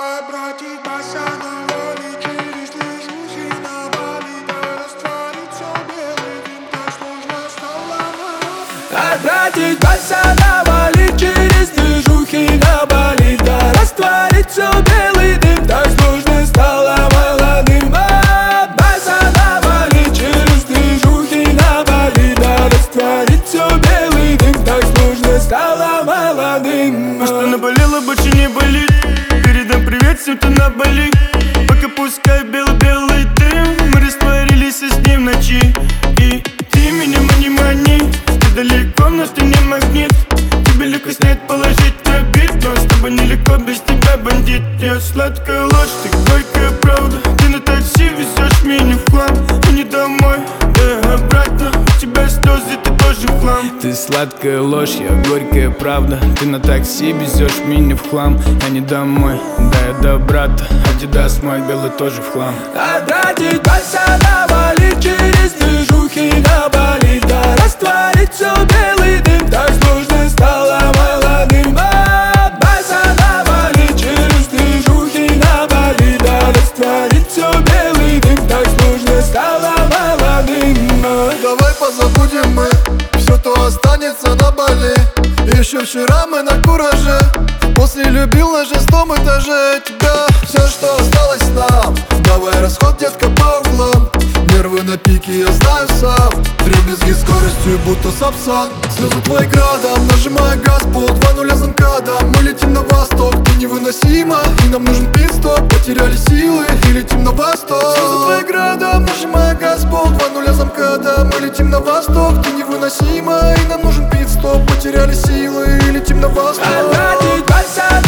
Обратить посадом воли через движухи на Бали, да растворится белый дым, так сложно стало. Обратить посадом воли через движухи на Бали, да растворится белый дым, так сложно стало молодым. Посадом воли через движухи на Бали, да растворится белый дым, так сложно стало молодым. А что наболело, больше не болит. Передам привет всем, кто на Бали. Пока пускай белый-белый дым. Мы растворились с ним в ночи. И ты меня мани-мани. Ты далеко, но ты не магнит. Тебе легко снять, положить на бит. Но с тобой нелегко, без тебя бандит. Я сладкая ложь, ты горькая правда. Ты на такси везешь меня в хлам, а не домой, да обратно. У тебя слезы, ты тоже в хлам. Ты сладкая ложь, я горькая правда. Ты на такси везешь меня в хлам, а не домой, да я до брата. Адидас мой белый тоже в хлам. Обратить посадом воли через движухи на Бали, да растворится белый дым, так сложно стало молодым. Посадом воли через движухи на Бали, да растворится белый дым, так сложно стало молодым. Давай позабудем мы все, то останется на Бали. Еще вчера мы на кураже, после любил на 6-м этаже тебя. Все, что осталось нам, давай расход, детка, по углам. Нервы на пике, я знаю сам. Дребезги скоростью, будто сапсан. Слезы твои градом, нажимая газ по 2-0 замкадом. Мы летим на восток, ты невыносима, и нам нужен пит-стоп. Потеряли силы и летим на восток. Слезы твои градом, нажимая газ по 2-0 замкадом. Мы летим на восток, ты невыносима, и нам нужен пит-стоп. Потеряли силы и летим на восток. Обратить посадом